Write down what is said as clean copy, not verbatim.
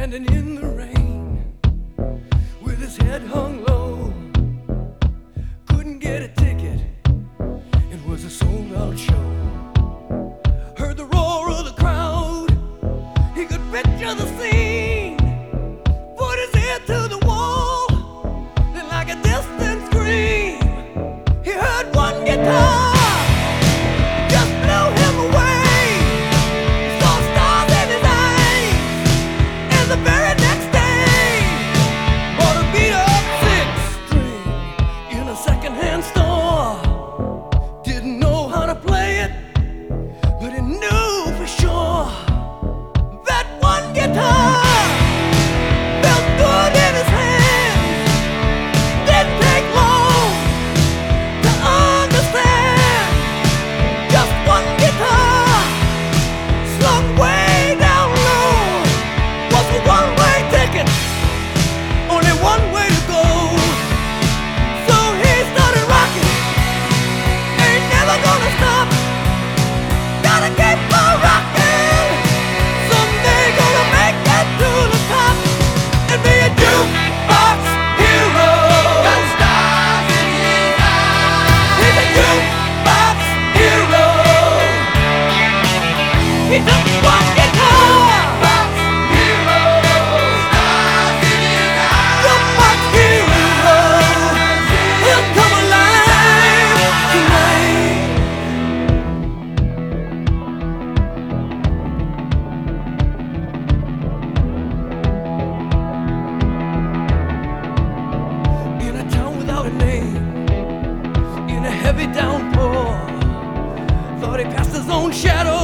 standing in the rain with his head hung low. Couldn't get a ticket, it was a sold-out show. Heard the roar of the crowd, he could picture the scene. Put his ear to the wall, and like a distant scream, he heard one guitar. Heavy downpour, thought he passed his own shadow